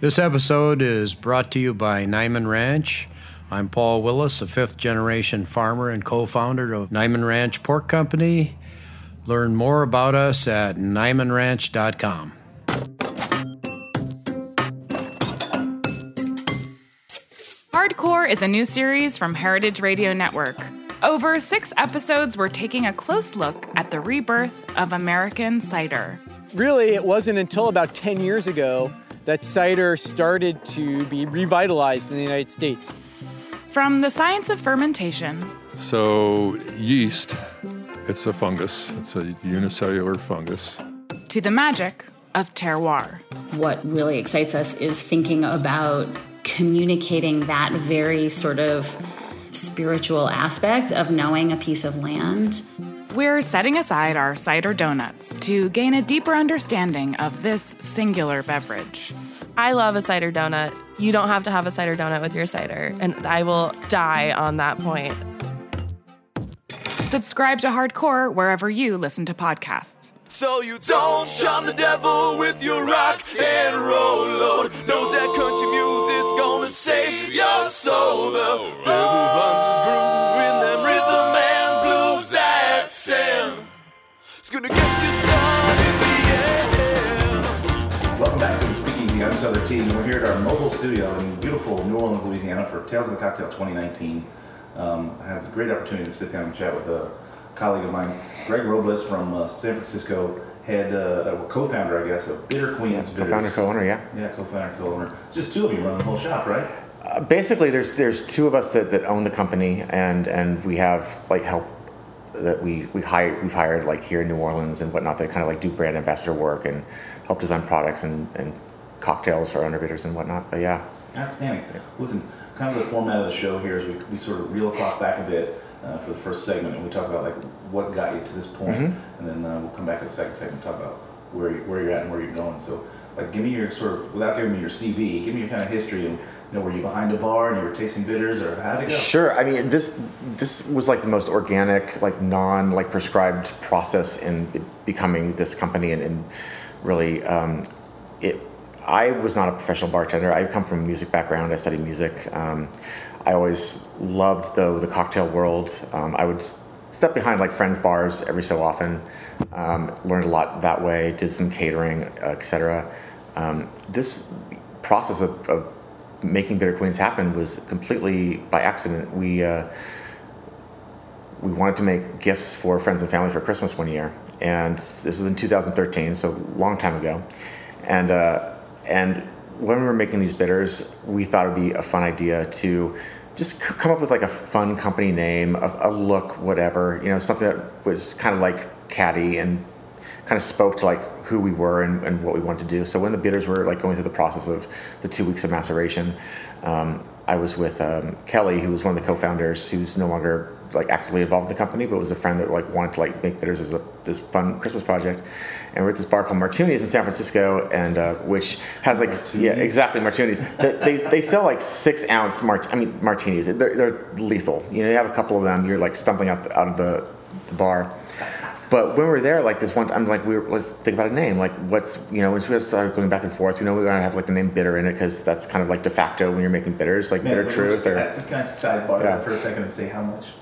This episode is brought to you by Niman Ranch. I'm Paul Willis, a fifth-generation farmer and co-founder of Niman Ranch Pork Company. Learn more about us at nimanranch.com. Hardcore is a new series from Heritage Radio Network. Over 6 episodes, we're taking a close look at the rebirth of American cider. Really, it wasn't until about 10 years ago that cider started to be revitalized in the United States. From the science of fermentation. So yeast, it's a fungus. It's a unicellular fungus. To the magic of terroir. What really excites us is thinking about communicating that very sort of spiritual aspect of knowing a piece of land. We're setting aside our cider donuts to gain a deeper understanding of this singular beverage. I love a cider donut. You don't have to have a cider donut with your cider, and I will die on that point. Subscribe to Hardcore wherever you listen to podcasts. So you don't shun the devil with your rock and roll load. Knows that country music's gonna save your soul. The devil runs his groove in them rhythm and blues that sand. It's gonna get you sun in the air. Welcome back to the Speakeasy. I'm Souther T. We're here at our mobile studio in beautiful New Orleans, Louisiana for Tales of the Cocktail 2019. I had a great opportunity to sit down and chat with a colleague of mine, Greg Robles from San Francisco, co-founder, I guess, of Bitter Queens. Yeah, co-founder, co-owner, yeah. Yeah, co-founder, co-owner. Just two of you run the whole shop, right? Basically, there's two of us that own the company, and we have like help that we've hired like here in New Orleans and whatnot that kind of like do brand ambassador work and help design products and cocktails for underbidders and whatnot. But yeah, outstanding. Listen, kind of the format of the show here is we sort of reel the clock back a bit for the first segment, and we talk about like what got you to this point, and then we'll come back to the second segment and talk about where you're at and where you're going. So, like, give me your sort of, without giving me your CV, give me your kind of history and. Were you behind a bar and you were tasting bitters, or how'd it go? Sure. I mean, this was like the most organic, like prescribed process in becoming this company, and really, I was not a professional bartender. I come from a music background. I studied music. I always loved the cocktail world. I would step behind like friends' bars every so often. Learned a lot that way. Did some catering, etc. This process of making Bitter Queens happen was completely by accident. We wanted to make gifts for friends and family for Christmas one year, and this was in 2013, so a long time ago. And when we were making these bitters, we thought it would be a fun idea to just come up with like a fun company name, a look, whatever, something that was kind of like catty and kind of spoke to like who we were and what we wanted to do. So when the bitters were like going through the process of the 2 weeks of maceration, I was with Kelly, who was one of the co-founders, who's no longer like actively involved in the company, but was a friend that like wanted to like make bitters as this fun Christmas project. And we're at this bar called Martuni's in San Francisco, and which has like Martuni's. They sell like 6 ounce martinis. They're lethal. You have a couple of them, you're like stumbling out of the bar. But when we were there, like this one, I'm like, let's think about a name. Like, what's, once we started going back and forth, we want to have like the name Bitter in it because that's kind of like de facto when you're making bitters, like Bitter Truth. Or just kind of sidebar for a second and say how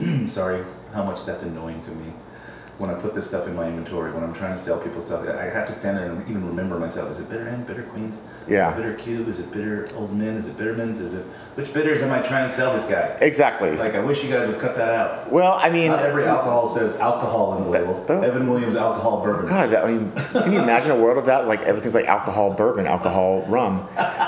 much that's annoying to me. When I put this stuff in my inventory, when I'm trying to sell people stuff, I have to stand there and even remember myself. Is it Bitter Inn, Bitter Queens? Yeah. Bitter Cube? Is it Bitter Old Min? Is it Bittermans? Which bitters am I trying to sell this guy? Exactly. Like, I wish you guys would cut that out. Well, I mean, not every alcohol says alcohol on the label. Evan Williams alcohol bourbon. God, can you imagine a world of that? Like everything's like alcohol bourbon, alcohol rum.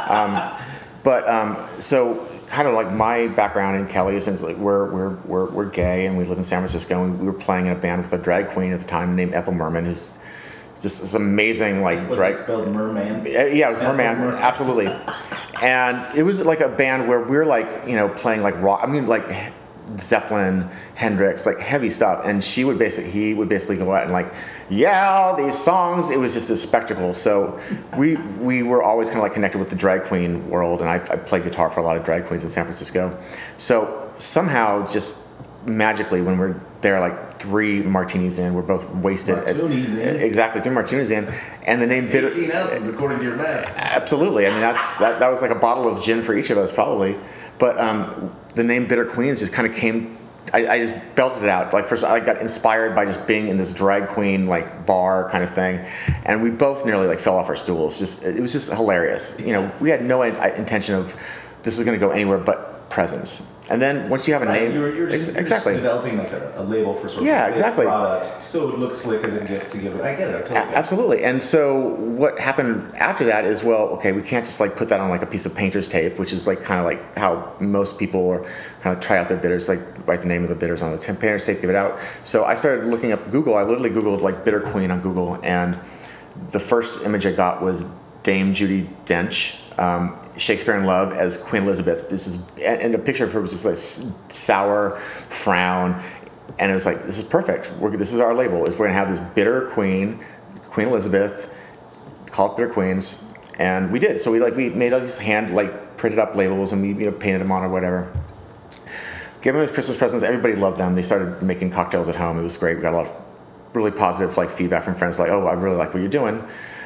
So kind of like my background in Kelly is like we're gay and we live in San Francisco, and we were playing in a band with a drag queen at the time named Ethel Merman, who's just this amazing like was drag. It spelled Merman? Yeah, it was Merman, absolutely. And it was like a band where we're like playing like rock. I mean like Zeppelin, Hendrix, like heavy stuff, and he would basically go out and like yell these songs. It was just a spectacle. So we were always kind of like connected with the drag queen world, and I played guitar for a lot of drag queens in San Francisco. So somehow just magically when we're there, like 3 martinis in, we're both wasted. Martinis in. Exactly, 3 martinis in, and the name bitter. 18 ounces according to your math. Absolutely. I mean, that was like a bottle of gin for each of us, probably. But the name Bitter Queens just kind of came. I just belted it out. Like first, I got inspired by just being in this drag queen like bar kind of thing, and we both nearly like fell off our stools. It was just hilarious. You know, we had no intention of this was going to go anywhere but presents. And then once you have a name, you're just developing like a label for sort of exactly. product, so it looks slick as it gets to give it. I get it. I totally get it. Absolutely. And so what happened after that is, well, okay, we can't just like put that on like a piece of painter's tape, which is like kind of like how most people are kind of try out their bitters, like write the name of the bitters on the painter's tape, give it out. So I started looking up Google. I literally Googled like Bitter Queen on Google, and the first image I got was Dame Judi Dench. Shakespeare in Love as Queen Elizabeth. And the picture of her was just like sour frown, and it was like, this is perfect. This is our label. We're gonna have this bitter Queen Elizabeth, call it Bitter Queens, and we did. So we made all these hand printed up labels, and we painted them on or whatever. Gave them as Christmas presents. Everybody loved them. They started making cocktails at home. It was great. We got a lot of really positive feedback from friends, like, oh, I really like what you're doing.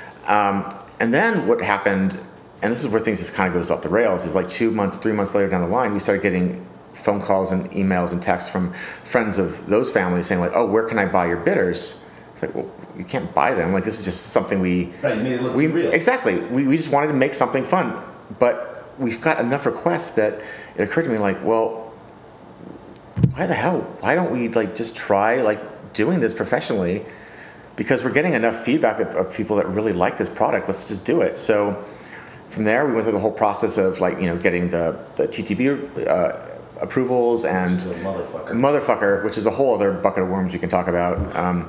And then what happened, and this is where things just kind of goes off the rails, is like 3 months later down the line, we started getting phone calls and emails and texts from friends of those families saying like, oh, where can I buy your bitters? It's like, well, you can't buy them. Like, this is just something you made it look too real. Exactly. We just wanted to make something fun. But we've got enough requests that it occurred to me like, well, why the hell? Why don't we just try doing this professionally? Because we're getting enough feedback of people that really like this product. Let's just do it. So from there, we went through the whole process of getting the TTB approvals and motherfucker, which is a whole other bucket of worms you can talk about.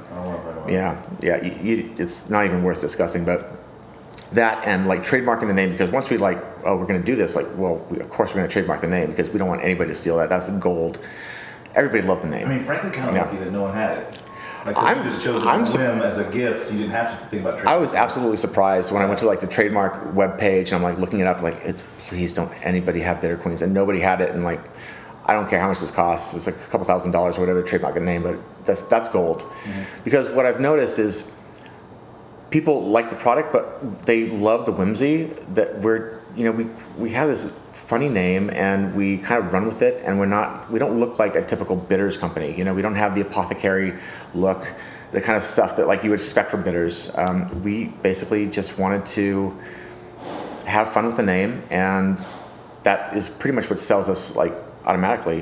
It's not even worth discussing. But that and trademarking the name, because once we we're going to do this, of course we're going to trademark the name because we don't want anybody to steal that. That's gold. Everybody loved the name. I mean, frankly, kind of lucky that no one had it. You just chose it on whim as a gift, so you didn't have to think about trademark. I was absolutely surprised when I went to the trademark webpage and I'm looking it up, please don't anybody have Bitter Queens, and nobody had it, and I don't care how much this costs. It was a couple $1,000s or whatever to trademark a name, but that's gold. Mm-hmm. Because what I've noticed is people like the product, but they love the whimsy that we have this funny name and we kind of run with it, and we don't look like a typical bitters company. We don't have the apothecary look, the kind of stuff that you would expect from bitters. We basically just wanted to have fun with the name, and that is pretty much what sells us automatically.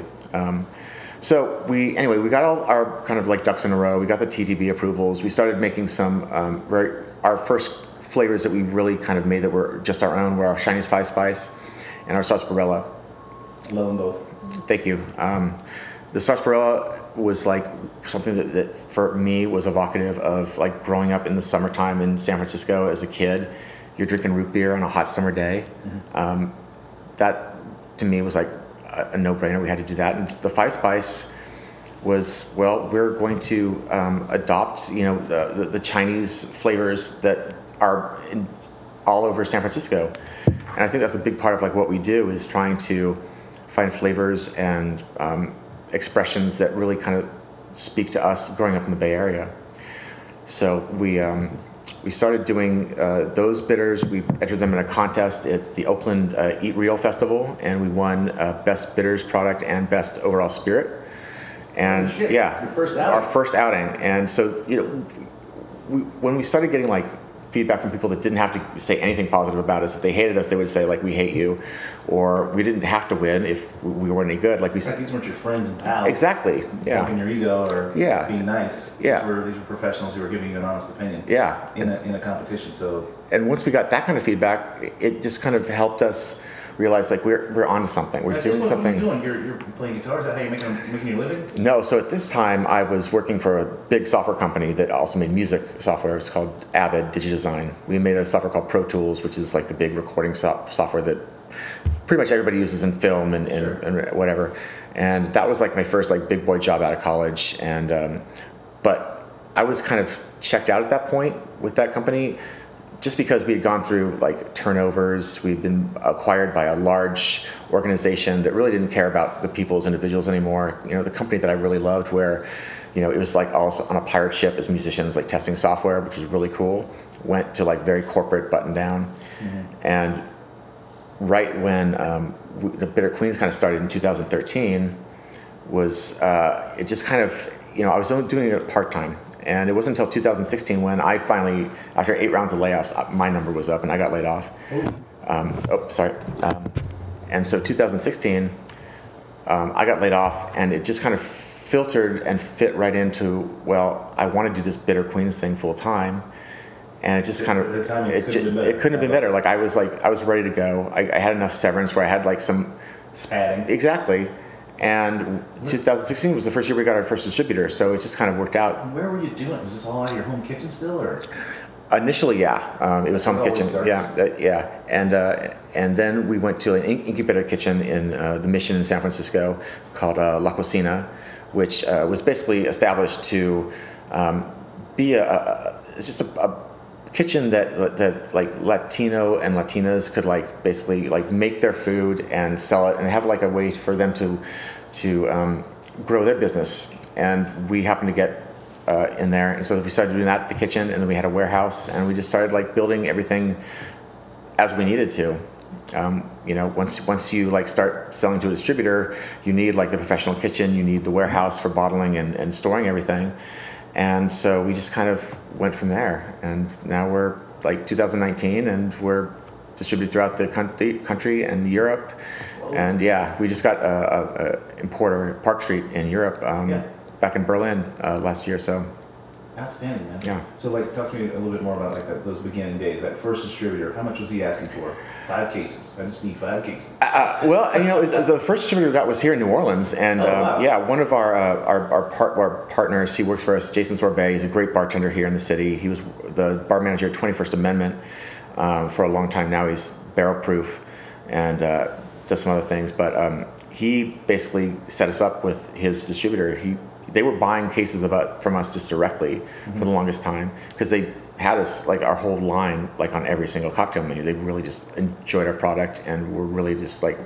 So we got all our kind of ducks in a row. We got the TTB approvals. We started making some our first flavors that we really kind of made that were just our own were our Chinese 5-Spice and our sarsaparilla. Love them both. Thank you. The sarsaparilla was something that for me was evocative of growing up in the summertime in San Francisco as a kid. You're drinking root beer on a hot summer day. Mm-hmm. That to me was a no-brainer. We had to do that. And the 5-Spice was, we're going to adopt the Chinese flavors that are all over San Francisco. And I think that's a big part of what we do, is trying to find flavors and expressions that really kind of speak to us growing up in the Bay Area. So we started doing those bitters. We entered them in a contest at the Oakland Eat Real Festival, and we won Best Bitters Product and Best Overall Spirit. And your first outing. Our first outing. And so when we started getting feedback from people that didn't have to say anything positive about us. If they hated us, they would say we hate you, or we didn't have to win if we weren't any good. These weren't your friends and pals. Exactly. Yeah. Poking your ego or being nice. Yeah. These were professionals who were giving you an honest opinion. Yeah. In a competition. So. And once we got that kind of feedback, it just kind of helped us realize we're onto something. We're doing something. What are you doing? You're playing guitar? Is that how you're making your living? No. So at this time, I was working for a big software company that also made music software. It's called Avid DigiDesign. We made a software called Pro Tools, which is the big recording software that pretty much everybody uses in film and whatever. And that was my first big boy job out of college. And but I was kind of checked out at that point with that company. just because we had gone through like turnovers, we'd been acquired by a large organization that really didn't care about the people as individuals anymore. You know, the company that I really loved, where, you know, it was like also on a pirate ship as musicians, like testing software, which was really cool, went to like very corporate, button down. And right when the Bitter Queens kind of started in 2013, was it just kind of, you know, I was only doing it part-time. And it wasn't until 2016 when I finally, after 8 rounds of layoffs, my number was up and I got laid off. And so 2016, I got laid off, and it just kind of filtered and fit right into, well, I want to do this Bitter Queens thing full time. And it just kind of, it couldn't have been better. Like I was ready to go. I had enough severance where I had like some padding. Exactly. And 2016 was the first year we got our first distributor, so it just kind of worked out. And where were you doing? Was this all out of your home kitchen still, or? Initially, yeah, it was home kitchen. Yeah. And then we went to an incubator kitchen in the Mission in San Francisco called La Cocina, which was basically established to be just a kitchen that like Latino and Latinas could like basically like make their food and sell it and have like a way for them to grow their business. And we happened to get in there, and so we started doing that at the kitchen, and then we had a warehouse, and we just started like building everything as we needed to. You know, once you like start selling to a distributor, you need like the professional kitchen, you need the warehouse for bottling and storing everything. And so we just kind of went from there, and now we're like 2019, and we're distributed throughout the country and Europe. And yeah, we just got a importer, Park Street in Europe, back in Berlin last year. So outstanding, man. Yeah. So like, talk to me a little bit more about like those beginning days. That first distributor, how much was he asking for? 5 cases. I just need 5 cases. Well, you know, the first distributor we got was here in New Orleans, and wow. Yeah, one of our partners, he works for us, Jason Sorbet. He's a great bartender here in the city. He was the bar manager at 21st Amendment for a long time. Now he's Barrel Proof and does some other things, but he basically set us up with his distributor. They were buying cases from us just directly for the longest time, because they had us like our whole line like on every single cocktail menu. They really just enjoyed our product and were really just like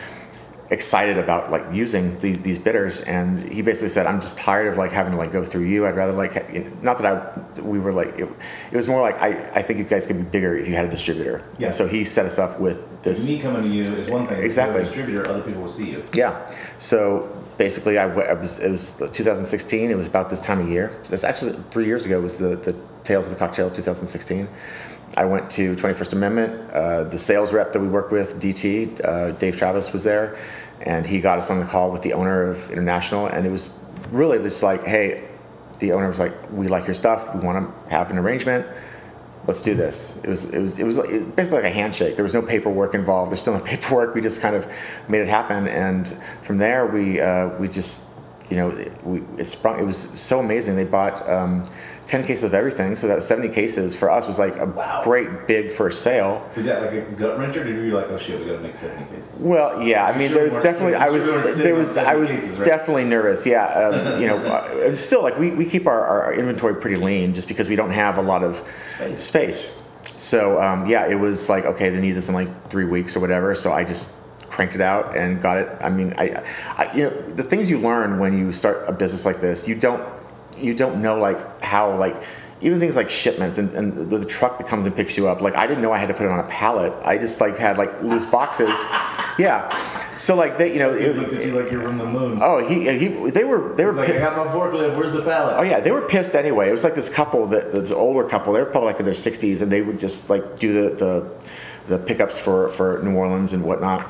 excited about like using these bitters. And he basically said, I'm just tired of like having to like go through you. I'd rather like, not that we were like, it was more like, I think you guys could be bigger if you had a distributor. Yeah. And so he set us up with this. Me coming to you is one thing. Exactly. If you're a distributor, other people will see you. Yeah. So basically, it was 2016. It was about this time of year. It's actually 3 years ago. Was the Tales of the Cocktail 2016. I went to 21st Amendment. The sales rep that we worked with, DT, Dave Travis, was there, and he got us on the call with the owner of International. And it was really just like, hey, the owner was like, we like your stuff. We want to have an arrangement. Let's do this. It was basically like a handshake. There was no paperwork involved. There's still no paperwork. We just kind of made it happen, and from there we just, you know, it sprung. It was so amazing. They bought 10 cases of everything, so that was 70 cases. For us was like a great big first sale. Was that like a gut wrencher? Or did you like, oh shit, we got to make 70 cases? Well, yeah. I mean, there was definitely. I was cases, right? definitely nervous. Yeah. You know, still like we keep our inventory pretty lean just because we don't have a lot of space. So yeah, it was like, okay, they need this in like 3 weeks or whatever. So I just cranked it out and got it. I mean, I you know, the things you learn when you start a business like this, you don't know like how, like even things like shipments and the truck that comes and picks you up. Like I didn't know I had to put it on a pallet. I just like had like loose boxes. Yeah. So like they, you know, It looked at you like you're from the moon. Oh, they were like, I got my forklift. Where's the pallet? Oh yeah, they were pissed anyway. It was like this couple this older couple. They were probably like in their 60s, and they would just like do the pickups for New Orleans and whatnot.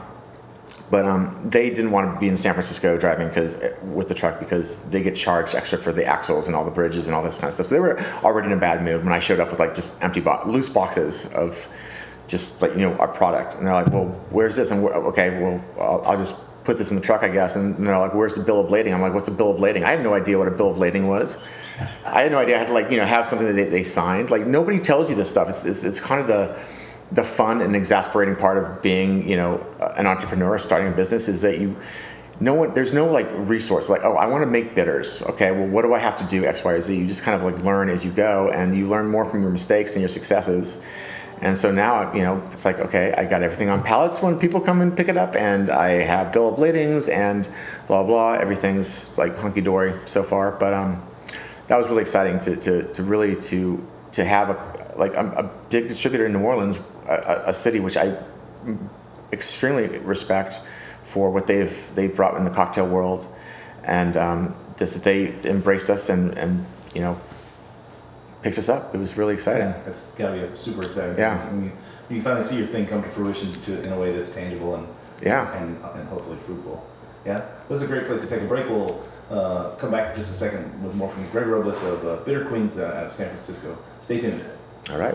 But they didn't want to be in San Francisco driving with the truck because they get charged extra for the axles and all the bridges and all this kind of stuff. So they were already in a bad mood when I showed up with like just empty loose boxes of just like, you know, our product. And they're like, well, where's this? And okay, well, I'll just put this in the truck, I guess. And they're like, where's the bill of lading? I'm like, what's a bill of lading? I had no idea what a bill of lading was. I had no idea I had to like, you know, have something that they signed. Like nobody tells you this stuff. It's kind of the fun and exasperating part of being, you know, an entrepreneur starting a business is that there's no like resource like, oh, I want to make bitters. Okay, well, what do I have to do? X, Y, or Z. You just kind of like learn as you go, and you learn more from your mistakes than your successes. And so now, it's like, okay, I got everything on pallets when people come and pick it up, and I have bill of ladings and blah, blah. Everything's like hunky-dory so far. But that was really exciting to have a big distributor in New Orleans, a city which I extremely respect for what they've brought in the cocktail world. And they embraced us and picked us up. It was really exciting. Yeah, it's got to be a super exciting Yeah. thing. When you finally see your thing come to fruition in a way that's tangible and hopefully fruitful. Yeah, this is a great place to take a break. We'll come back in just a second with more from Greg Robles of Bitter Queens out of San Francisco. Stay tuned. All right.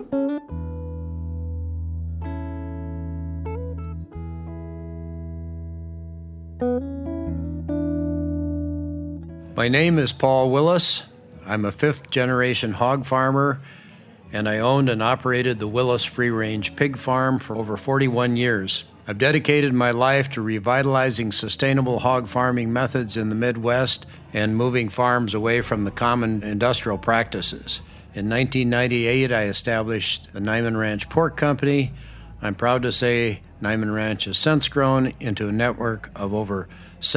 My name is Paul Willis. I'm a fifth-generation hog farmer, and I owned and operated the Willis Free-Range Pig Farm for over 41 years. I've dedicated my life to revitalizing sustainable hog farming methods in the Midwest and moving farms away from the common industrial practices. In 1998, I established the Niman Ranch Pork Company. I'm proud to say Niman Ranch has since grown into a network of over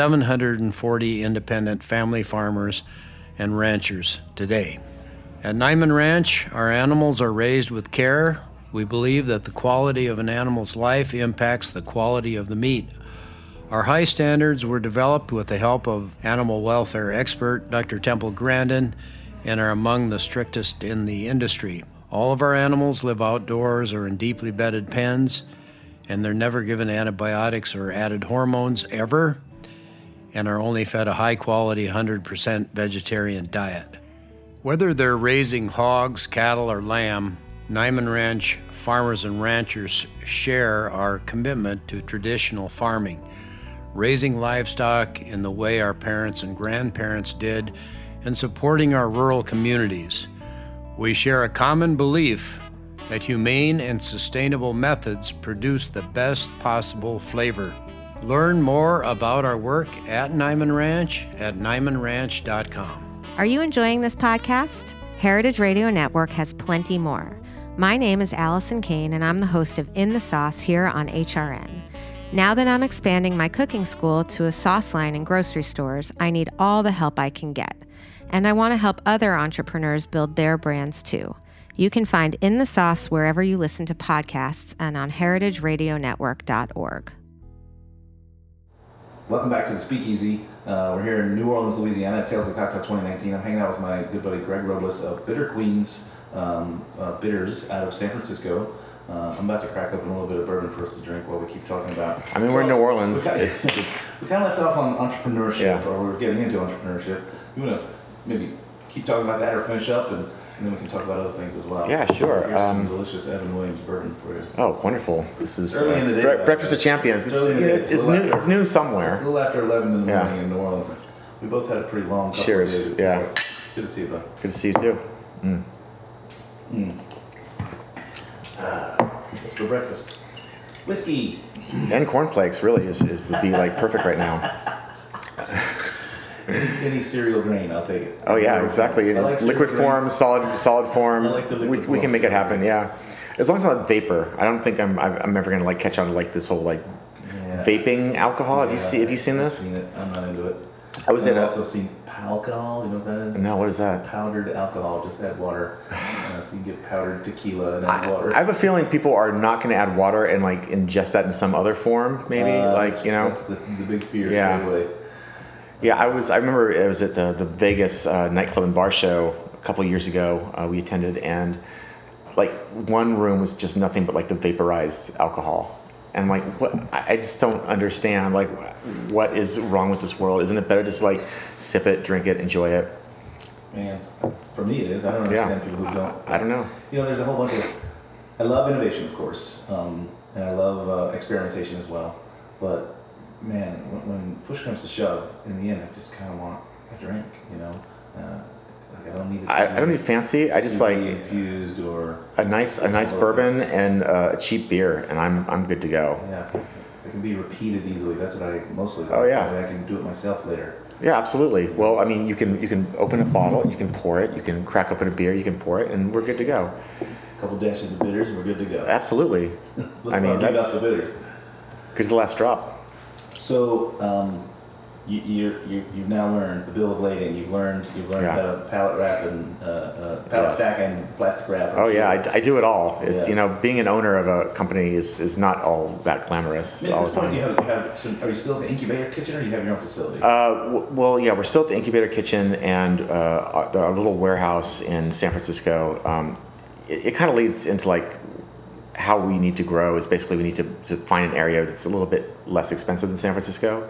740 independent family farmers and ranchers today. At Niman Ranch, our animals are raised with care. We believe that the quality of an animal's life impacts the quality of the meat. Our high standards were developed with the help of animal welfare expert Dr. Temple Grandin and are among the strictest in the industry. All of our animals live outdoors or in deeply bedded pens, and they're never given antibiotics or added hormones ever, and are only fed a high-quality 100% vegetarian diet. Whether they're raising hogs, cattle, or lamb, Niman Ranch farmers and ranchers share our commitment to traditional farming, raising livestock in the way our parents and grandparents did, and supporting our rural communities. We share a common belief that humane and sustainable methods produce the best possible flavor. Learn more about our work at Niman Ranch at NimanRanch.com. Are you enjoying this podcast? Heritage Radio Network has plenty more. My name is Allison Kane, and I'm the host of In the Sauce here on HRN. Now that I'm expanding my cooking school to a sauce line in grocery stores, I need all the help I can get. And I want to help other entrepreneurs build their brands too. You can find In the Sauce wherever you listen to podcasts and on heritageradionetwork.org. Welcome back to the Speakeasy. We're here in New Orleans, Louisiana at Tales of the Cocktail 2019. I'm hanging out with my good buddy Greg Robles of Bitter Queens Bitters out of San Francisco. I'm about to crack open a little bit of bourbon for us to drink while we keep talking about... I mean, we're in New Orleans. We kind of left off on entrepreneurship, or we're getting into entrepreneurship. You want to maybe keep talking about that or finish up, and then we can talk about other things as well. Yeah, sure. Here's some delicious Evan Williams bourbon for you. Oh, wonderful. This is early in the day, Breakfast of Champions. It's noon somewhere. It's a little after 11 in the morning in New Orleans. We both had a pretty long couple Cheers. of days. Yeah. Good to see you, bud. Good to see you, too. What's for breakfast? Whiskey. And cornflakes really would be like perfect right now. Any cereal grain, I'll take it. Oh yeah, exactly. In like liquid form, solid form. I like the liquid we can form. make it happen. Yeah, as long as it's not vapor. I don't think I'm ever gonna like catch on to like this whole like vaping alcohol. Have you seen this? I've seen it. I'm not into it. I've also seen alcohol. You know what that is? No, what is that? Powdered alcohol. Just add water. So you can get powdered tequila and add water. I have a feeling people are not going to add water and like ingest that in some other form. Maybe That's the big fear. Yeah. Straight away. Yeah, I remember it was at the Vegas nightclub and bar show a couple of years ago. We attended, and like one room was just nothing but like the vaporized alcohol. And like, what? I just don't understand. Like, what is wrong with this world? Isn't it better just like sip it, drink it, enjoy it? Man, for me it is. I don't understand people who don't. I don't know. You know, there's a whole bunch of. I love innovation, of course, and I love experimentation as well. But man, when push comes to shove, in the end, I just kind of want a drink. You know, like I don't need. I don't need fancy. I just like infused or a nice bourbon and a cheap beer, and I'm good to go. Yeah, it can be repeated easily. That's what I mostly like. Oh yeah, I can do it myself later. Yeah, absolutely. Well, I mean, you can open a bottle, you can pour it, you can crack open a beer, you can pour it, and we're good to go. couple dashes of bitters, and we're good to go. Absolutely. Let's leave out the bitters. Good to the last drop. So you've now learned the bill of lading. You've learned how to pallet wrap and pallet stack and plastic wrap. Oh yeah, I do it all. It's being an owner of a company is not all that glamorous all the time. Are you still at the incubator kitchen, or do you have your own facility? Well, yeah, we're still at the incubator kitchen and our little warehouse in San Francisco. It kind of leads into like how we need to grow. Is basically we need to find an area that's a little bit less expensive than San Francisco.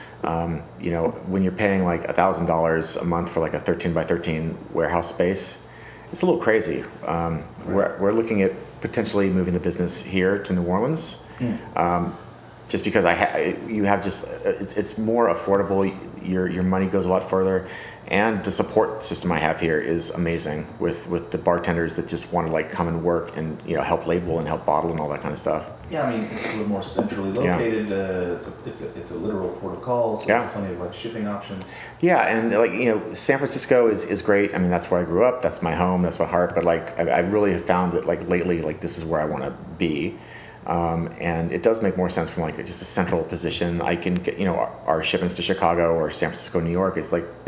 When you're paying like $1,000 a month for like a 13 by 13 warehouse space, it's a little crazy. We're looking at potentially moving the business here to New Orleans, just because it's more affordable. Your money goes a lot further, and the support system I have here is amazing with the bartenders that just want to like come and work and help label and help bottle and all that kind of stuff. Yeah, I mean, it's a little more centrally located. It's a literal port of call, so there's plenty of like shipping options. Yeah, and San Francisco is great. I mean, that's where I grew up. That's my home. That's my heart. But like, I really have found that like lately, like this is where I want to be, and it does make more sense from like just a central position. I can get our shipments to Chicago or San Francisco, New York.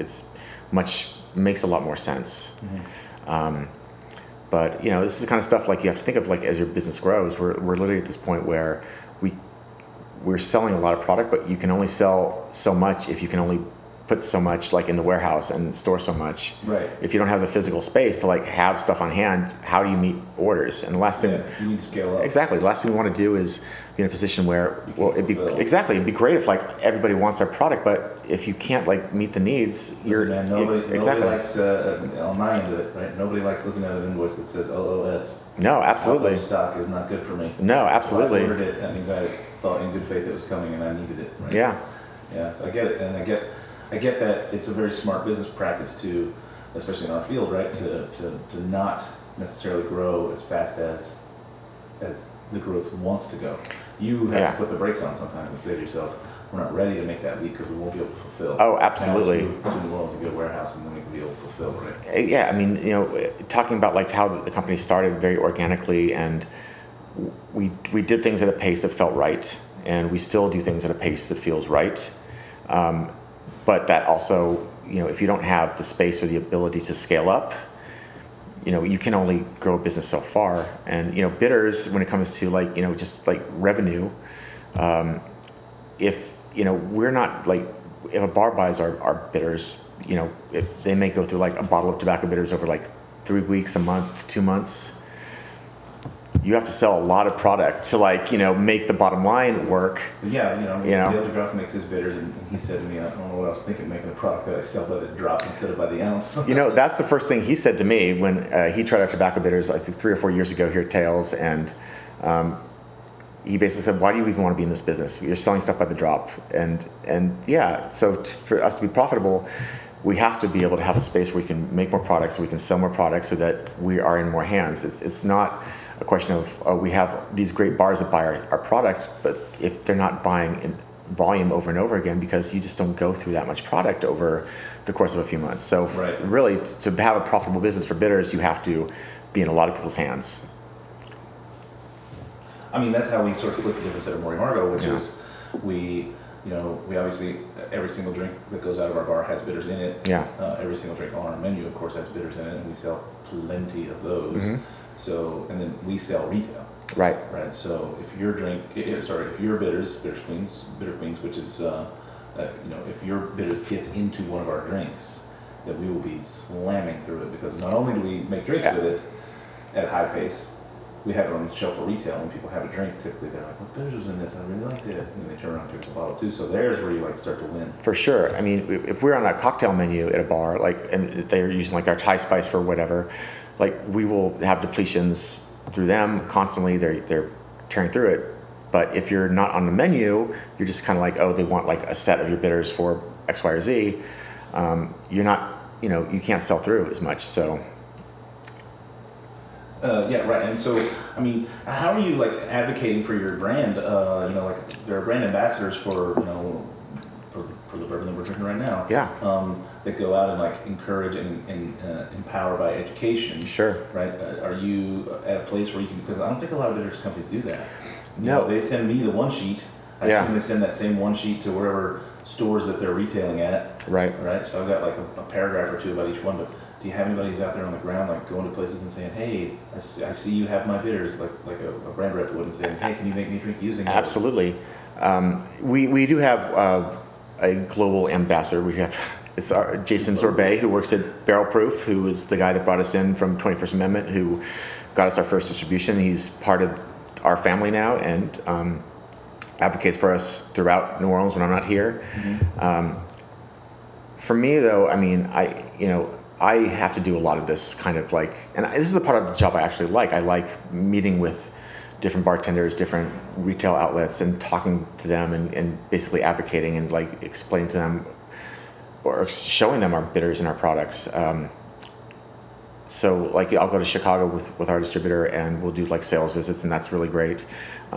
Makes a lot more sense. Mm-hmm. But this is the kind of stuff like you have to think of like as your business grows. We're literally at this point where we're selling a lot of product, but you can only sell so much if you can only put so much like in the warehouse and store so much. Right. If you don't have the physical space to like have stuff on hand, how do you meet orders? And the last thing you need to scale up. Exactly. The last thing we want to do is be in a position where it'd be great if like everybody wants our product, but if you can't like meet the needs, nobody likes on my end of it, right? Nobody likes looking at an invoice that says OOS. No, absolutely. Out of stock is not good for me. No, absolutely. If I ordered it, that means I thought in good faith it was coming and I needed it. Right? Yeah. Yeah. So I get it, and I get that it's a very smart business practice to, especially in our field, right, to not necessarily grow as fast as the growth wants to go. You have to put the brakes on sometimes and say to yourself, we're not ready to make that leap because we won't be able to fulfill. Oh, absolutely. Now let's move to New Orleans and get a warehouse, and then we can be able to fulfill, right? Yeah, I mean, talking about like how the company started very organically, and we did things at a pace that felt right, and we still do things at a pace that feels right. But that also, if you don't have the space or the ability to scale up, you can only grow a business so far. And, bitters, when it comes to like, just like revenue, if, we're not like, if a bar buys our bitters, they may go through like a bottle of tobacco bitters over like 3 weeks, a month, 2 months. You have to sell a lot of product to like, make the bottom line work. Yeah, Dale DeGroff makes his bitters, and he said to me, I don't know what I was thinking, making a product that I sell by the drop instead of by the ounce. That's the first thing he said to me when he tried our tobacco bitters, I think 3 or 4 years ago here at Tales, and he basically said, why do you even want to be in this business? You're selling stuff by the drop. And so for us to be profitable, we have to be able to have a space where we can make more products, so we can sell more products so that we are in more hands. It's not a question of we have these great bars that buy our product, but if they're not buying in volume over and over again, because you just don't go through that much product over the course of a few months. So really, to have a profitable business for bitters, you have to be in a lot of people's hands. I mean, that's how we sort of split the difference at Amor y Amargo, which is we obviously, every single drink that goes out of our bar has bitters in it. Yeah. Every single drink on our menu, of course, has bitters in it, and we sell plenty of those. Mm-hmm. So, and then we sell retail. Right. Right. So if your bitter queens, which is, if your bitters gets into one of our drinks, then we will be slamming through it, because not only do we make drinks with it at a high pace, we have it on the shelf for retail. When people have a drink, typically they're like, what bitters was in this? I really liked it. And then they turn around and pick the bottle too. So there's where you like start to win. For sure. I mean, if we're on a cocktail menu at a bar, like, and they're using like our Thai spice for whatever, like we will have depletions through them constantly. They're tearing through it. But if you're not on the menu, you're just kind of like, oh, they want like a set of your bitters for X, Y, or Z. You're not, you can't sell through as much. So. Yeah, right. And so, I mean, how are you like advocating for your brand? Like there are brand ambassadors for for the bourbon that we're drinking right now. Yeah. That go out and like encourage and empower by education. Sure. Right. Are you at a place where you can? Because I don't think a lot of bitters companies do that. No. They send me the one sheet. I assume they send that same one sheet to wherever stores that they're retailing at. Right. Right. So I've got like a paragraph or two about each one, but. Do you have anybody who's out there on the ground, like going to places and saying, "Hey, I see you have my bitters," like a brand rep would, and saying, "Hey, can you make me a drink using?" Those? Absolutely. We do have a global ambassador. We have Jason Sorbet, who works at Barrel Proof, who is the guy that brought us in from 21st Amendment, who got us our first distribution. He's part of our family now and advocates for us throughout New Orleans when I'm not here. Mm-hmm. For me, though, I mean, I have to do a lot of this kind of like, and this is the part of the job I actually like. I like meeting with different bartenders, different retail outlets, and talking to them and basically advocating and like explaining to them or showing them our bitters and our products. So like I'll go to Chicago with our distributor and we'll do like sales visits, and that's really great.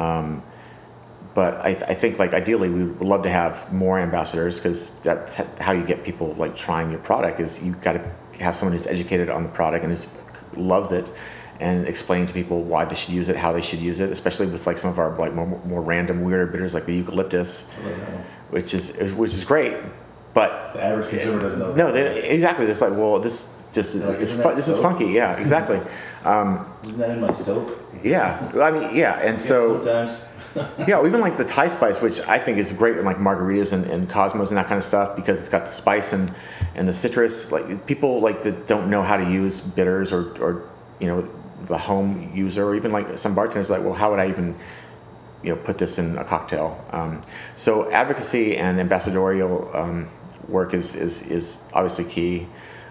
But I think like ideally we would love to have more ambassadors, because that's how you get people like trying your product. Is you've got to have someone who's educated on the product and loves it, and explain to people why they should use it, how they should use it, especially with like some of our like more random weirder bitters like the eucalyptus, which is great. But the average consumer doesn't know. No, exactly. It's like, well, this just this is funky. Yeah, exactly. Isn't that in my soap? Yeah, I mean, yeah, and so sometimes. Yeah, even like the Thai spice, which I think is great in like margaritas and Cosmos and that kind of stuff, because it's got the spice and the citrus. Like people like that don't know how to use bitters or the home user, or even like some bartenders like, well, how would I even put this in a cocktail? So advocacy and ambassadorial work is obviously key.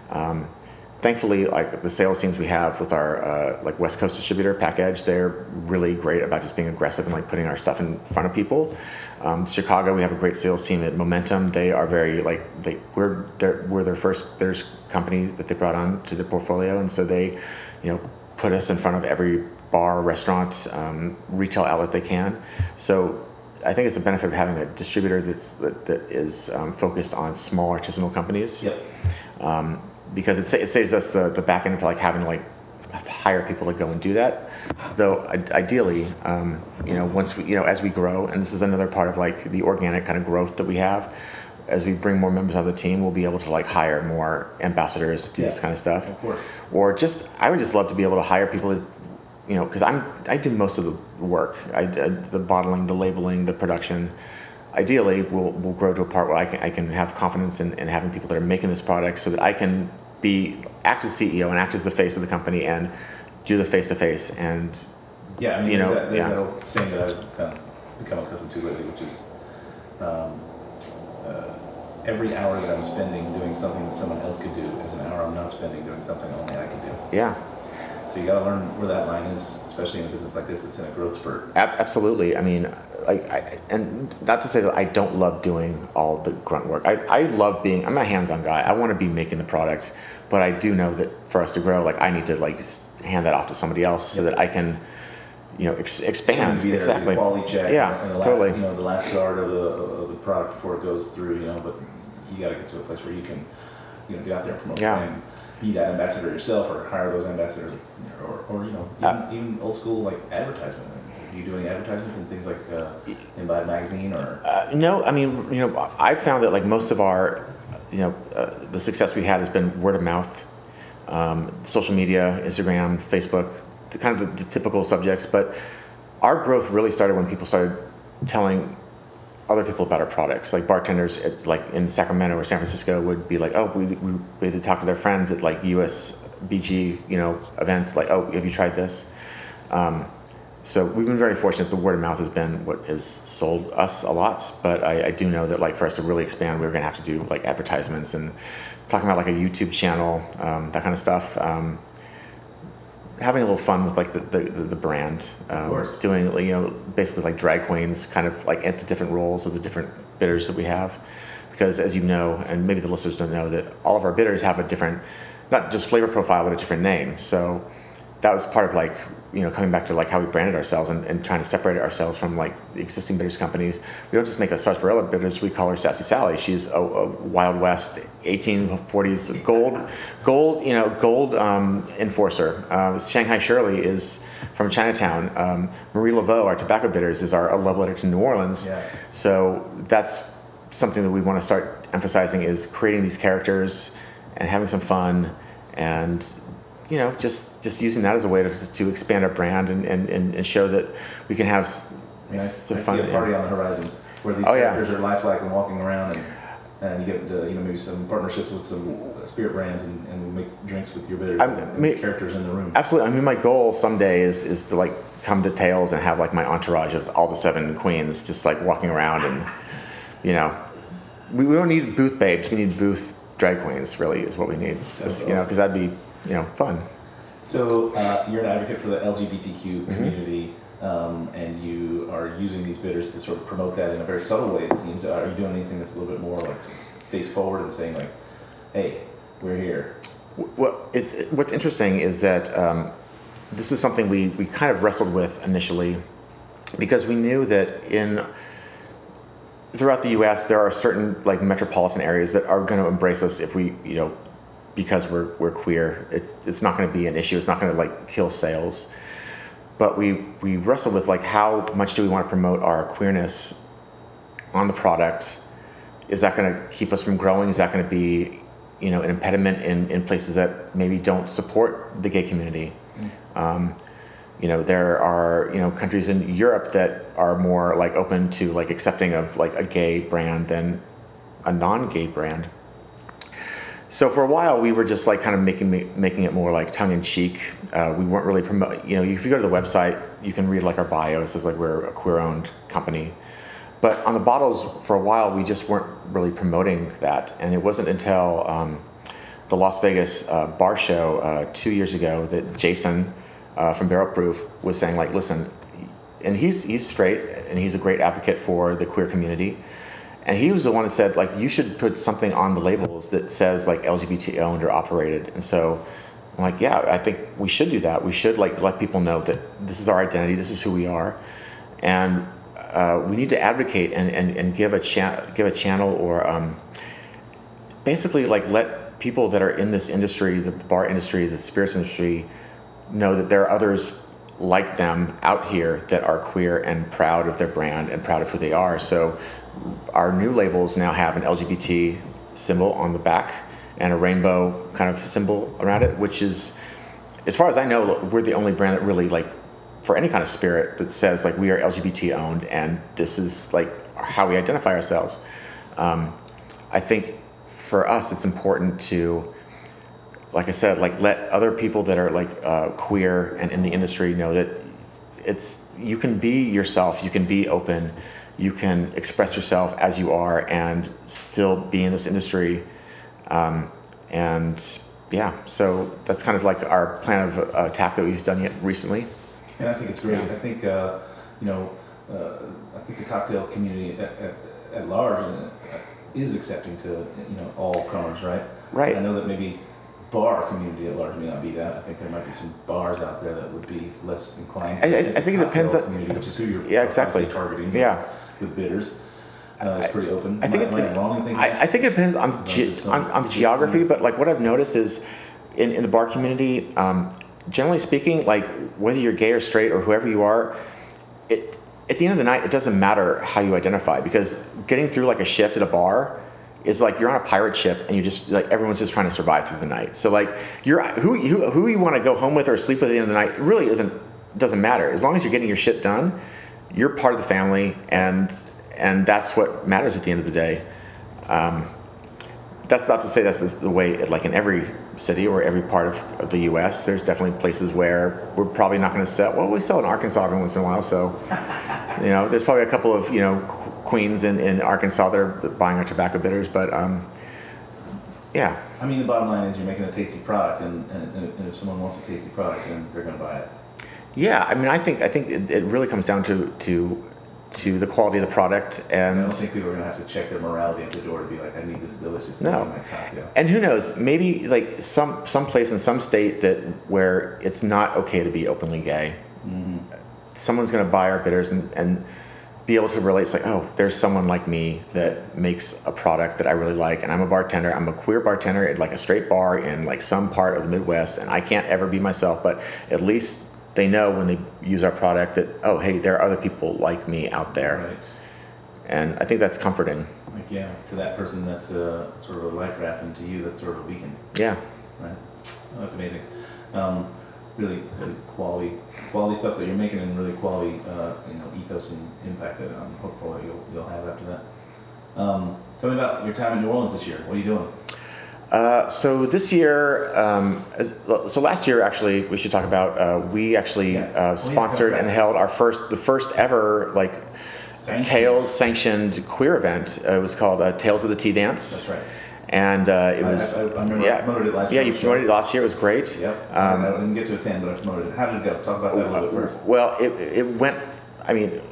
Thankfully, like the sales teams we have with our like West Coast distributor, Pack Edge, they're really great about just being aggressive and like putting our stuff in front of people. Chicago, we have a great sales team at Momentum. They are very like we're their first bitters company that they brought on to the portfolio, and so they, put us in front of every bar, restaurant, retail outlet they can. So I think it's a benefit of having a distributor that is focused on small artisanal companies. Yep. Because it saves us the back end of like having to like hire people to go and do that. Though ideally, once we, as we grow, and this is another part of like the organic kind of growth that we have, as we bring more members on the team, we'll be able to like hire more ambassadors to do this kind of stuff. Of course. Or I would just love to be able to hire people that, because I do most of the work. The bottling, the labeling, the production. Ideally, we'll grow to a part where I can have confidence in having people that are making this product, so that I can act as CEO and act as the face of the company and do the face-to-face. And yeah, I mean, there's that old saying that I've kind of become accustomed to lately, which is every hour that I'm spending doing something that someone else could do is an hour I'm not spending doing something only I can do. Yeah. So you got to learn where that line is, especially in a business like this that's in a growth spurt. Absolutely. I mean, and not to say that I don't love doing all the grunt work. I love I'm a hands-on guy. I want to be making the product, but I do know that for us to grow, like I need to like hand that off to somebody else so that I can, expand. Be there, exactly. Quality check. Yeah, and the totally. Last, the last guard of the product before it goes through. But you got to get to a place where you can, get out there and promote and be that ambassador yourself, or hire those ambassadors, or even old school like advertisement. Are you doing advertisements and things like Imbibe magazine or? No, I mean, I've found that like most of our, the success we had has been word of mouth, social media, Instagram, Facebook, the kind of the typical subjects. But our growth really started when people started telling other people about our products. Like bartenders like in Sacramento or San Francisco would be like, oh, we had to talk to their friends at like USBG, events, like, oh, have you tried this? So we've been very fortunate. The word of mouth has been what has sold us a lot. But I do know that like for us to really expand, we're going to have to do like advertisements and talking about like a YouTube channel, that kind of stuff. Having a little fun with like the brand, doing basically like drag queens, kind of like at the different roles of the different bitters that we have, because as you know, and maybe the listeners don't know, that all of our bitters have a different, not just flavor profile, but a different name. So that was part of like, coming back to like how we branded ourselves and trying to separate ourselves from like the existing bitters companies. We don't just make a sarsaparilla bitters, we call her Sassy Sally. She's a Wild West 1840s gold enforcer. Shanghai Shirley is from Chinatown. Marie Laveau, our tobacco bitters, is our love letter to New Orleans. Yeah. So that's something that we want to start emphasizing, is creating these characters and having some fun, and just using that as a way to expand our brand and show that we can have some fun. I see a party on the horizon where these characters are lifelike and walking around, and you get maybe some partnerships with some spirit brands and make drinks with your bitters and these characters in the room. Absolutely. I mean, my goal someday is to like come to Tales and have like my entourage of all the 7 queens just like walking around, and we don't need booth babes, we need booth drag queens. Really, is what we need. Because that'd be fun. So you're an advocate for the LGBTQ community, and you are using these bitters to sort of promote that in a very subtle way, it seems. Are you doing anything that's a little bit more like face forward and saying like, hey, we're here? Well, what's interesting is that this is something we kind of wrestled with initially, because we knew that throughout the U.S. there are certain like metropolitan areas that are going to embrace us if we because we're queer. It's not going to be an issue. It's not going to like kill sales. But we wrestle with like, how much do we want to promote our queerness on the product? Is that going to keep us from growing? Is that going to be an impediment in places that maybe don't support the gay community? There are countries in Europe that are more like open to like accepting of like a gay brand than a non-gay brand. So for a while, we were just like kind of making it more like tongue in cheek. We weren't really promoting. If you go to the website, you can read like our bio. It says like we're a queer-owned company. But on the bottles, for a while, we just weren't really promoting that. And it wasn't until the Las Vegas bar show 2 years ago that Jason from Barrel Proof was saying like, listen, and he's straight and he's a great advocate for the queer community. And he was the one that said, like, you should put something on the labels that says, like, LGBT owned or operated. And so I'm like, yeah, I think we should do that. We should, like, let people know that this is our identity, this is who we are. And we need to advocate and give a channel or basically, like, let people that are in this industry, the bar industry, the spirits industry, know that there are others like them out here that are queer and proud of their brand and proud of who they are. So our new labels now have an LGBT symbol on the back and a rainbow kind of symbol around it, which is, as far as I know, we're the only brand that really, like, for any kind of spirit that says, like, we are LGBT owned and this is, like, how we identify ourselves. I think for us, it's important to, like I said, like, let other people that are, like, queer and in the industry know that you can be yourself, you can be open, you can express yourself as you are and still be in this industry. So that's kind of like our plan of attack that we've done recently. And I think it's great. I think, I think the cocktail community at large is accepting to, all comers, right? Right. I know that maybe bar community at large may not be that. I think there might be some bars out there that would be less inclined. I think it depends on community, which is who you're targeting. Yeah. With bitters, it's pretty open. I think it depends on geography, but like what I've noticed is in the bar community, generally speaking, like whether you're gay or straight or whoever you are, at the end of the night, it doesn't matter how you identify, because getting through like a shift at a bar is like you're on a pirate ship and you just like everyone's just trying to survive through the night. So like who you want to go home with or sleep with at the end of the night really doesn't matter. As long as you're getting your shit done, you're part of the family, and that's what matters at the end of the day. That's not to say that's the way, like in every city or every part of the U.S. There's definitely places where we're probably not going to sell. Well, we sell in Arkansas every once in a while, so there's probably a couple of queens in Arkansas that are buying our tobacco bitters, but yeah. I mean, the bottom line is you're making a tasty product, and if someone wants a tasty product, then they're going to buy it. Yeah, I mean, I think it really comes down to to the quality of the product. And I don't think people are going to have to check their morality at the door to be like, I need this delicious thing in my cocktail. And who knows, maybe like some place in some state that where it's not okay to be openly gay. Mm-hmm. Someone's going to buy our bitters and be able to relate. It's like, oh, there's someone like me that makes a product that I really like, and I'm a bartender. I'm a queer bartender at like a straight bar in like some part of the Midwest, and I can't ever be myself, but at least they know when they use our product that, oh, hey, there are other people like me out there. Right. And I think that's comforting. Like, yeah, to that person that's sort of a life raft, and to you that's sort of a beacon. Yeah. Right. Oh, that's amazing. Really quality stuff that you're making, and really quality, ethos and impact that I'm hopeful that you'll have after that. Tell me about your time in New Orleans this year. What are you doing? So this year, so last year actually, we should talk about. We actually sponsored and held the first ever like Tales sanctioned queer event. It was called Tales of the Tea Dance. That's right. And it was, I remember I promoted it last year. Yeah, you promoted it last year. It was great. Yep. I didn't get to attend, but I promoted it. How did it go? Talk about that a little bit first. Well, it went, I mean,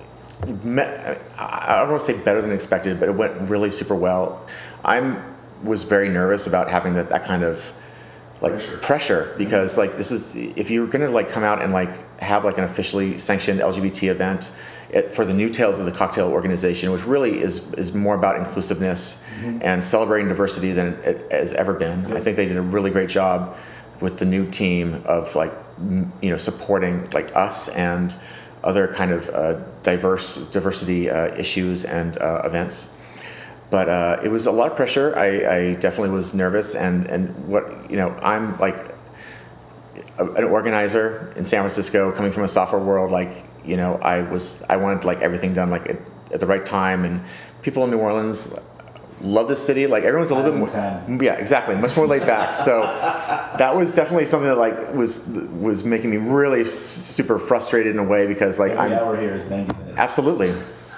I don't want to say better than expected, but it went really super well. Was very nervous about having that kind of like pressure because like this is, if you're going to like come out and like have like an officially sanctioned LGBT event for the new Tales of the Cocktail organization, which really is more about inclusiveness and celebrating diversity than it has ever been. I think they did a really great job with the new team of like, supporting like us and other kind of diversity issues and events. But it was a lot of pressure. I definitely was nervous, and what I'm like an organizer in San Francisco, coming from a software world. Like I wanted like everything done like at the right time, and people in New Orleans love this city. Like everyone's a little bit more, yeah, exactly, much more laid back. So that was definitely something that like was making me really super frustrated in a way because like every hour here is 90 minutes. Absolutely.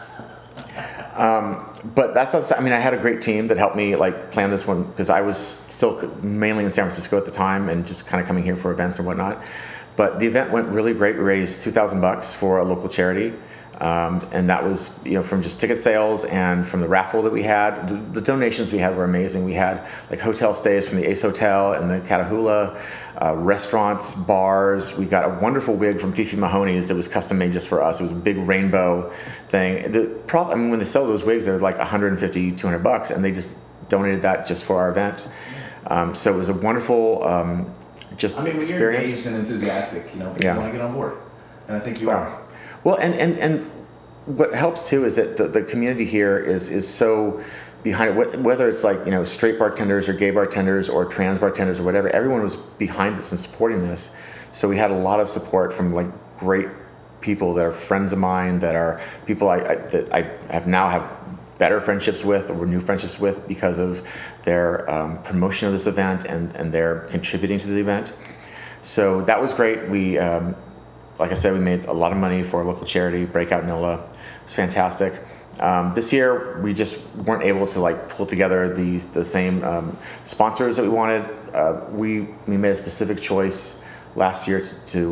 But that's not, I mean, I had a great team that helped me like plan this one because I was still mainly in San Francisco at the time and just kind of coming here for events and whatnot. But the event went really great. We raised $2,000 for a local charity. And that was, from just ticket sales and from the raffle that we had. The donations we had were amazing. We had like hotel stays from the Ace Hotel and the Catahoula, restaurants, bars. We got a wonderful wig from Fifi Mahoney's that was custom made just for us. It was a big rainbow thing. When they sell those wigs, they're like $150, $200, and they just donated that just for our event. So it was a wonderful experience. When you're engaged and enthusiastic, you want to get on board, and I think you are. Well, and what helps too is that the community here is so behind it. Whether it's like straight bartenders or gay bartenders or trans bartenders or whatever, everyone was behind this and supporting this. So we had a lot of support from like great people that are friends of mine, that are people that I have better friendships with or new friendships with because of their promotion of this event and their contributing to the event. So that was great. We. Like I said, we made a lot of money for a local charity, Breakout NOLA. It was fantastic. This year, we just weren't able to like pull together the same sponsors that we wanted. We made a specific choice last year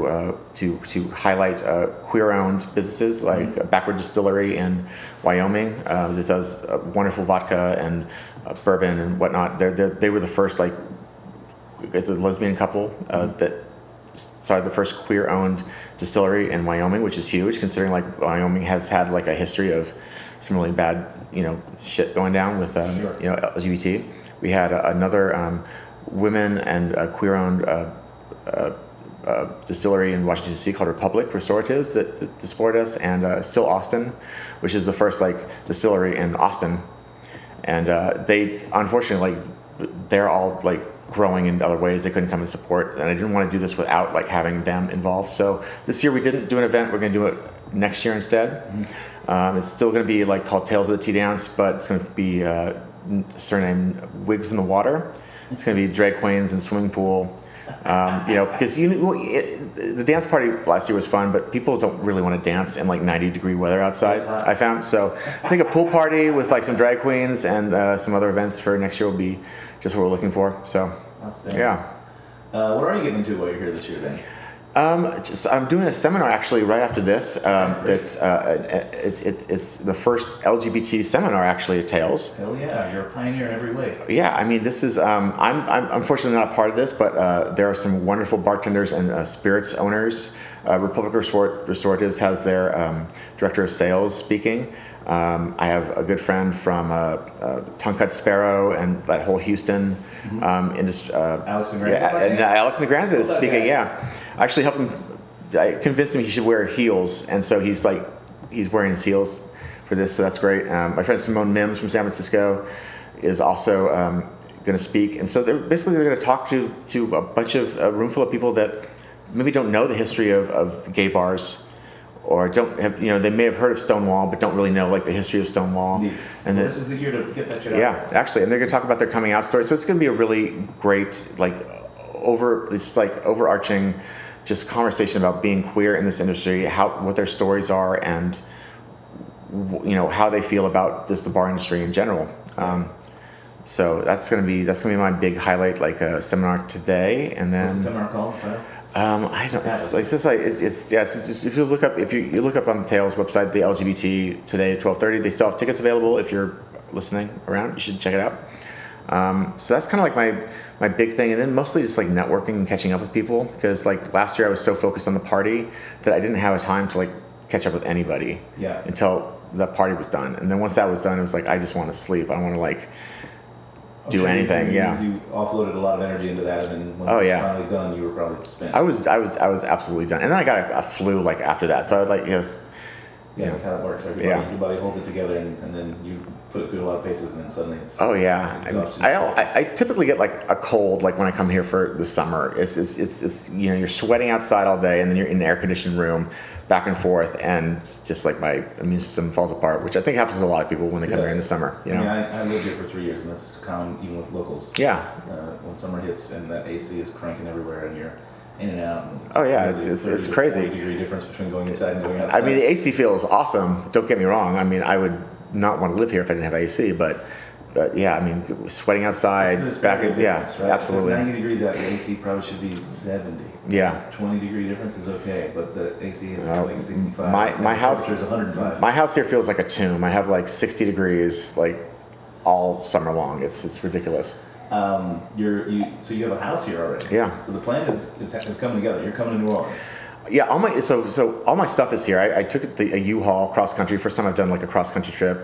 to highlight queer-owned businesses like Backward Distillery in Wyoming that does wonderful vodka and bourbon and whatnot. They were the first like it's a lesbian couple that started the first queer-owned distillery in Wyoming, which is huge considering like Wyoming has had like a history of some really bad shit going down with LGBT. We had another women and queer-owned distillery in Washington D.C. called Republic Restoratives that supported us, and Still Austin, which is the first like distillery in Austin, and they unfortunately they're all like growing in other ways. They couldn't come and support, and I didn't want to do this without like having them involved. So this year we didn't do an event. We're going to do it next year instead. It's still going to be like called Tales of the Tea Dance, but it's going to be surnamed Wigs in the Water. It's going to be drag queens and swimming pool. Because the dance party last year was fun, but people don't really want to dance in like 90-degree weather outside. I found so I think a pool party with like some drag queens and some other events for next year will be just what we're looking for. So yeah. What are you getting into while you're here this year then? I'm doing a seminar actually right after this. It's the first LGBT seminar actually at Tales. Hell yeah, you're a pioneer in every way. Yeah, I mean, this is, I'm unfortunately not a part of this, but there are some wonderful bartenders and spirits owners. Republic Restoratives has their director of sales speaking. I have a good friend from Tongue Cut Sparrow and that whole Houston industry. Alex Negranza. Yeah, and Alex Negranza is speaking. Yeah, I actually helped him. I convinced him he should wear heels, and so he's wearing his heels for this. So that's great. My friend Simone Mims from San Francisco is also going to speak, and so they're going to talk to a bunch of a room full of people that maybe don't know the history of gay bars. Or don't have, they may have heard of Stonewall, but don't really know like the history of Stonewall. And this is the year to get that shit out. Yeah, actually, and they're going to talk about their coming out story. So it's going to be a really great, overarching, just conversation about being queer in this industry, what their stories are, and how they feel about just the bar industry in general. So that's going to be my big highlight, like a seminar today, and then. What's the seminar called? I don't. It's just if you look up on the Tales website the LGBT today at 12:30, they still have tickets available. If you're listening around, you should check it out. So that's kind of like my big thing, and then mostly just like networking and catching up with people, because like last year I was so focused on the party that I didn't have a time to like catch up with anybody until the party was done, and then once that was done, it was like I just want to sleep. I don't want to like. Do anything, You offloaded a lot of energy into that, and then when you were finally done, you were probably spent. I was absolutely done, and then I got a flu like after that. So I like that's how it works. Right? Your body holds it together, and then you put it through a lot of paces, and then suddenly it's. Oh yeah, I typically get like a cold like when I come here for the summer. It's you're sweating outside all day, and then you're in an air conditioned room, back and forth, and just like my immune system falls apart, which I think happens to a lot of people when they come here in the summer. I lived here for 3 years, and that's common even with locals. Yeah. When summer hits and that AC is cranking everywhere, and you're in and out. And it's crazy. 40-degree difference between going inside and going outside. I mean, the AC feels awesome. Don't get me wrong. I mean, I would not want to live here if I didn't have AC, but yeah, I mean, sweating outside, right? Absolutely. It's 90 degrees out. The AC probably should be 70. Yeah. 20-degree difference is okay, but the AC is like 65. My house is 105. My house here feels like a tomb. I have like 60 degrees like all summer long. It's ridiculous. So you have a house here already. Yeah. So the plan is coming together. You're coming to New Orleans. Yeah, all my stuff is here. I took a U-Haul cross country. First time I've done like a cross country trip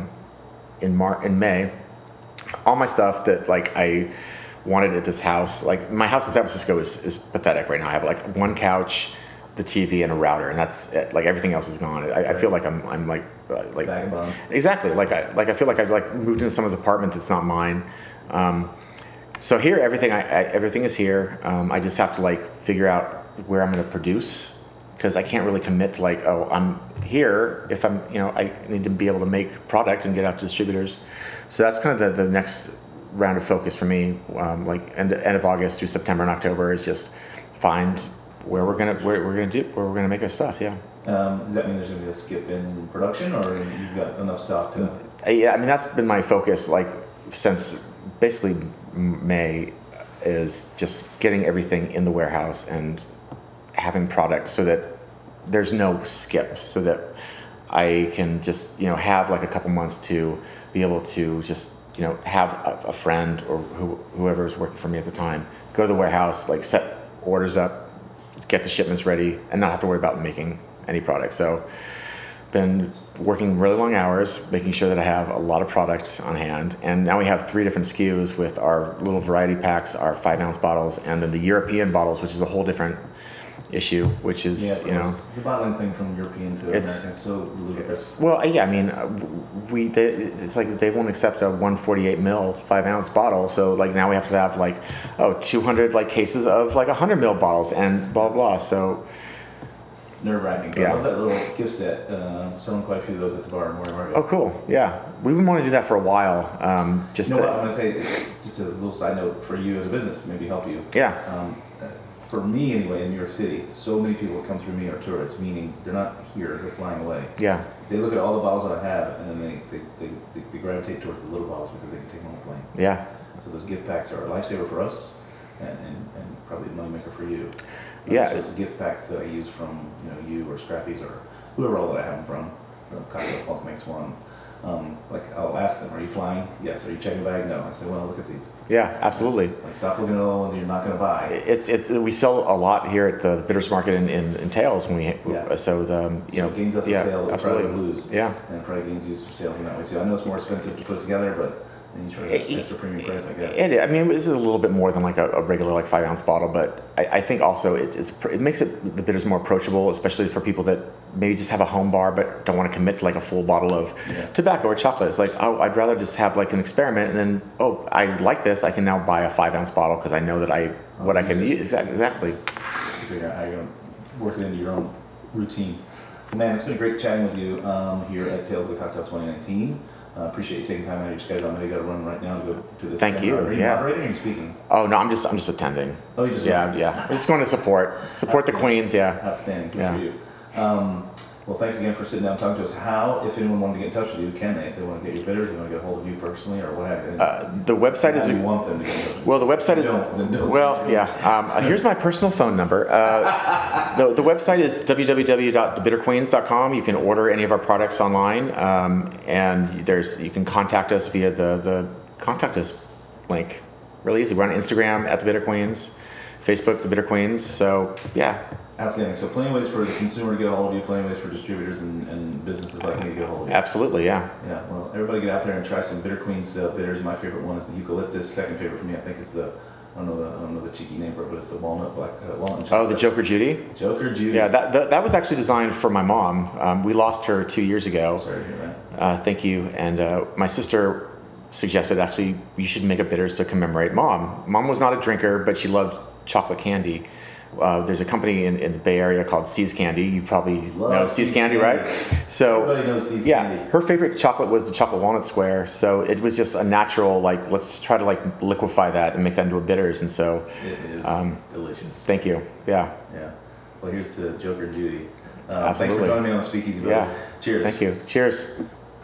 in May. All my stuff that like I wanted at this house, like my house in San Francisco is pathetic right now. I have like one couch, the TV, and a router, and that's it. Like everything else is gone. I feel like I'm like vagabond. Exactly. Like I feel like I've like moved into someone's apartment that's not mine. So here everything is here. I just have to like figure out where I'm going to produce, because I can't really commit to like, I'm here if I'm, I need to be able to make product and get out to distributors. So that's kind of the next round of focus for me, like end of August through September and October, is just find where we're gonna make our stuff. Yeah. Does that mean there's gonna be a skip in production, or you've got enough stock to? Yeah, I mean that's been my focus like since basically May, is just getting everything in the warehouse and having product so that there's no skip, so that I can just have like a couple months to be able to just have a friend or whoever is working for me at the time go to the warehouse, like set orders up, get the shipments ready, and not have to worry about making any product. So been working really long hours, making sure that I have a lot of products on hand. And now we have 3 different SKUs with our little variety packs, our 5-ounce bottles, and then the European bottles, which is a whole different issue, which is the bottling thing from European to American is so ludicrous. Well, yeah, I mean, it's like they won't accept a 148 ml 5-ounce bottle, so like now we have to have like 200 like cases of like 100 ml bottles and blah blah. So it's nerve-wracking. Yeah. I love that little gift set. Selling quite a few of those at the bar in Warren Market. Oh, cool. Yeah, we've been wanting to do that for a while. I'm going to tell you just a little side note for you as a business, maybe help you. Yeah. For me anyway, in New York City, so many people that come through me are tourists, meaning they're not here, they're flying away. Yeah. They look at all the bottles that I have, and then they gravitate towards the little bottles because they can take them on the plane. Yeah. So those gift packs are a lifesaver for us, and probably a moneymaker for you. Yeah. So it's gift packs that I use from you or Scrappy's or whoever all that I have them from. Cocktail Funk makes one. Like I'll ask them, are you flying? Yes. Are you checking a bag? No. I say, well, look at these. Yeah, absolutely. Like stop looking at all the ones you're not going to buy. It's we sell a lot here at the Bitters Market in Tails when Gaines does a sale that absolutely. probably lose. Yeah. And probably Gaines use some sales in that way too. I know it's more expensive to put together, but then you charge an extra premium price, I guess. I mean, this is a little bit more than like a regular 5-ounce bottle, but I think also it makes the bitters more approachable, especially for people that maybe just have a home bar but don't want to commit to like a full bottle of tobacco or chocolate. It's like, oh, I'd rather just have like an experiment, and then I like this. I can now buy a 5-ounce bottle because I know that I can use. Exactly. I work it into your own routine. Man, it's been great chatting with you here at Tales of the Cocktail 2019. Appreciate you taking time out of your schedule. I know you got to run right now to go to this. Thank you. Are you moderating or are you speaking? Oh no, I'm just attending. Oh, you just I'm just going to support the Queens. Yeah. Outstanding. Good for you. Well, thanks again for sitting down and talking to us. How, if anyone wanted to get in touch with you, can they? If they want to get your bitters, they want to get a hold of you personally, or what have you? The website is. You want them to get in touch with you? Well, the website is. Don't. Well, yeah. Here's my personal phone number. The website is www.thebitterqueens.com. You can order any of our products online, and you can contact us via the contact us link. Really easy. We're on Instagram at the Bitter Queens, Facebook the Bitter Queens. So yeah. Outstanding. So plenty of ways for the consumer to get a hold of you, plenty of ways for distributors and businesses like me to get a hold of you. Absolutely, yeah. Yeah, well, everybody get out there and try some Bitter Queens bitters. My favorite one is the eucalyptus. Second favorite for me, I think, is I don't know the cheeky name for it, but it's the walnut chocolate. Oh, the Joker Judy? Joker Judy. Yeah, that was actually designed for my mom. We lost her 2 years ago. Sorry to hear that. Thank you. And my sister suggested actually you should make a bitters to commemorate Mom. Mom was not a drinker, but she loved chocolate candy. There's a company in the Bay Area called See's Candy. You probably know See's Candy, right? So everybody knows See's Candy. Her favorite chocolate was the chocolate walnut square. So it was just a natural, let's just try to liquefy that and make that into a bitters. And so it is delicious. Thank you. Yeah. Yeah. Well, here's to Joker Judy. Absolutely. Thanks for joining me on Speakeasy, brother. Yeah. Cheers. Thank you. Cheers.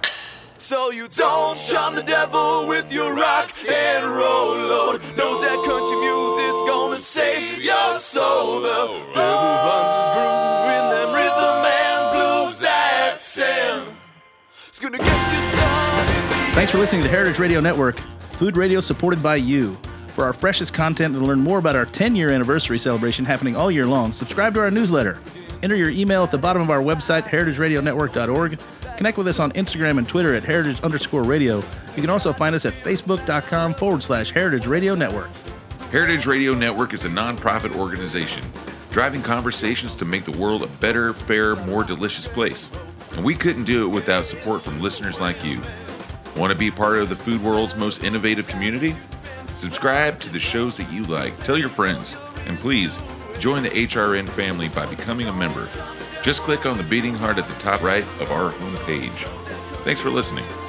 So you don't shun the devil with your rock and roll load. Knows that country music's gonna save your soul. The devil runs his groove in them rhythm and blues that Sam. It's gonna get you some. Thanks for listening to Heritage Radio Network, food radio supported by you. For our freshest content and to learn more about our 10-year anniversary celebration happening all year long, subscribe to our newsletter. Enter your email at the bottom of our website, heritageradionetwork.org. Connect with us on Instagram and Twitter at heritage_radio. You can also find us at facebook.com/Heritage Radio Network. Heritage Radio Network is a nonprofit organization driving conversations to make the world a better, fairer, more delicious place. And we couldn't do it without support from listeners like you. Want to be part of the food world's most innovative community? Subscribe to the shows that you like, tell your friends, and please join the HRN family by becoming a member. Just click on the beating heart at the top right of our homepage. Thanks for listening.